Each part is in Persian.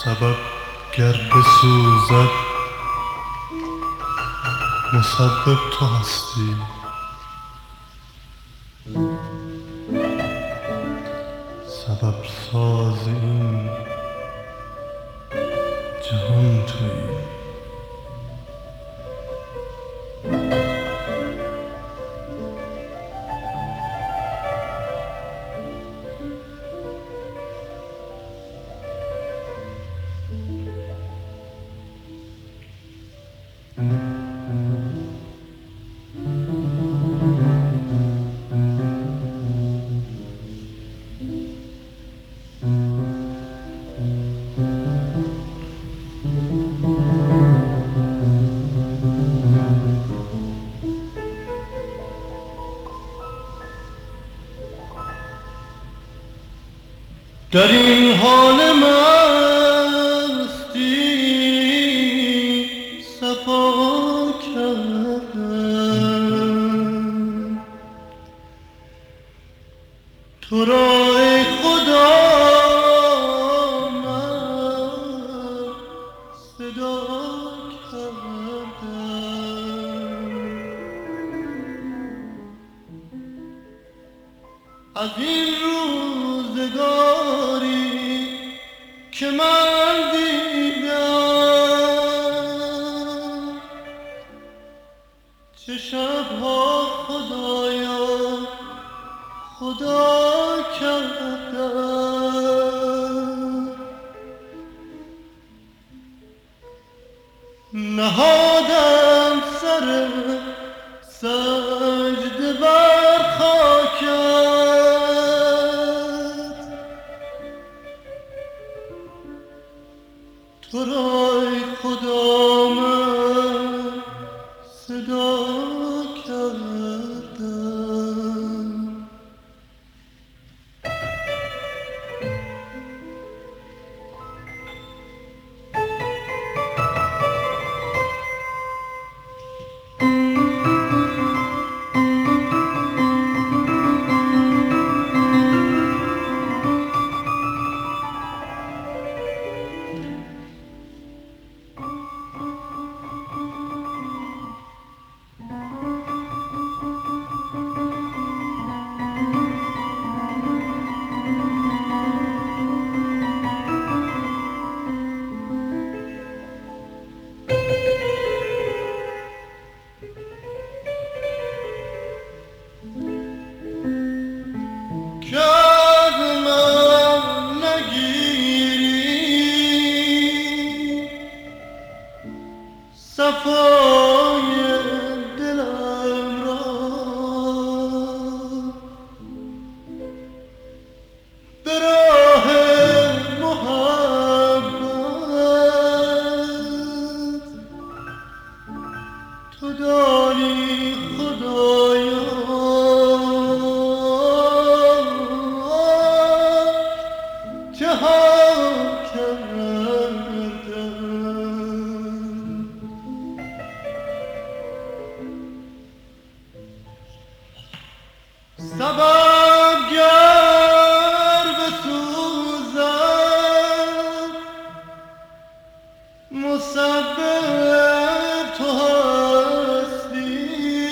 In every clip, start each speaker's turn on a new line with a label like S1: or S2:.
S1: سبب گر بسوزد مسبب تو هستی. سبب ساز این جهان تویی. در این حال مستی صفا کردم تو را ای خدا من صدا کردم. از این روزگاری که من دیدم چه شبها خدایا خدا کردم. نهادم سر سجده بر خاکت تو را ای خدا من صدا کردم. صفای دلم را به راه محبت تو دانی خدایا چه ها کردم. سبب گر بسوزد مسبب تو هستی.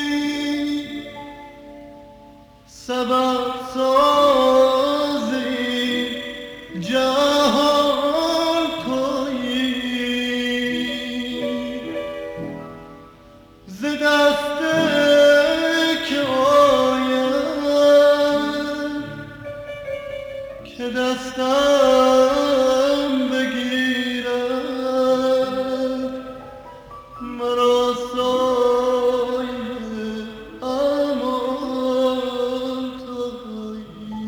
S1: سبب سازی جهان تویی. ز دست که دستم بگیرد مرا سایه امان تویی.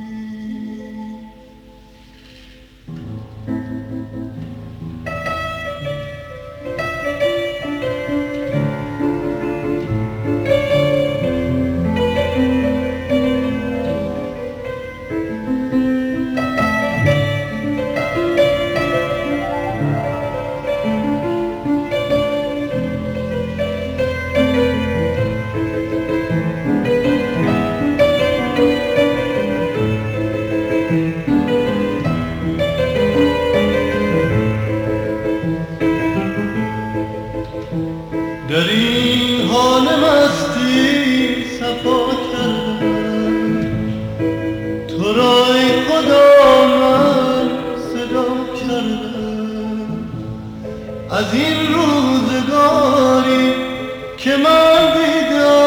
S1: از این روزگاری که من دیدم